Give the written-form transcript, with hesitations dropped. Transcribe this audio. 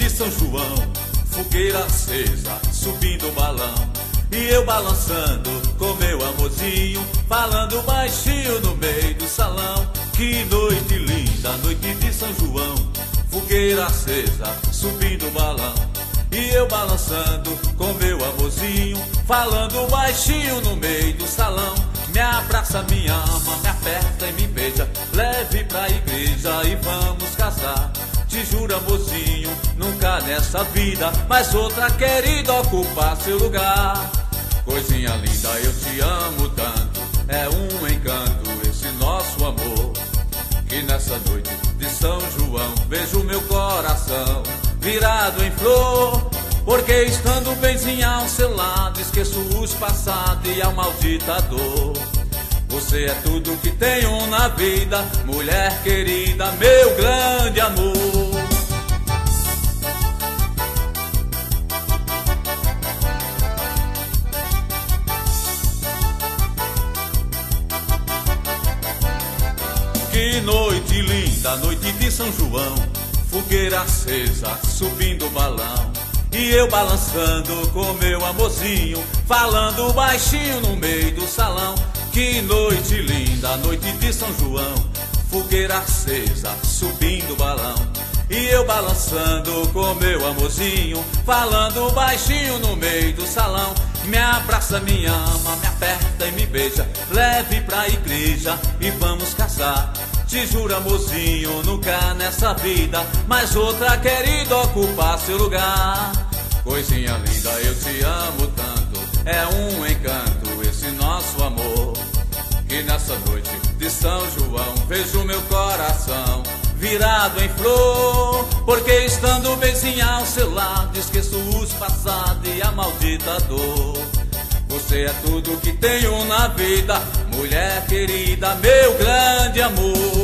de São João, fogueira acesa, subindo o balão. E eu balançando com meu amorzinho, falando baixinho no meio do salão. Que noite linda, noite de São João, fogueira acesa, subindo o balão. E eu balançando com meu amorzinho, falando baixinho no meio do salão. Me abraça, me ama, me aperta e me beija, leve pra igreja e vamos casar. Te juro, amorzinho, nunca nessa vida mais outra querida ocupar seu lugar. Coisinha linda, eu te amo tanto, é um encanto esse nosso amor. Que nessa noite de São João vejo meu coração virado em flor. Porque estando benzinha ao seu lado, esqueço os passados e a maldita dor. Você é tudo que tenho na vida, mulher querida, meu grande amor. Que noite linda, noite de São João, fogueira acesa, subindo o balão. E eu balançando com meu amorzinho, falando baixinho no meio do salão. Que noite linda, noite de São João, fogueira acesa, subindo o balão. E eu balançando com meu amorzinho, falando baixinho no meio do salão. Me abraça, me ama, me aperta e me beija, leve pra igreja e vamos casar. Te juro, amorzinho, nunca nessa vida mais outra querida ocupar seu lugar. Coisinha linda, eu te amo tanto, é um encanto esse nosso amor. Que nessa noite de São João vejo meu coração virado em flor. Porque estando benzinha ao seu lado, esqueço os passados e a maldita dor. Você é tudo que tenho na vida, mulher querida, meu grande amor.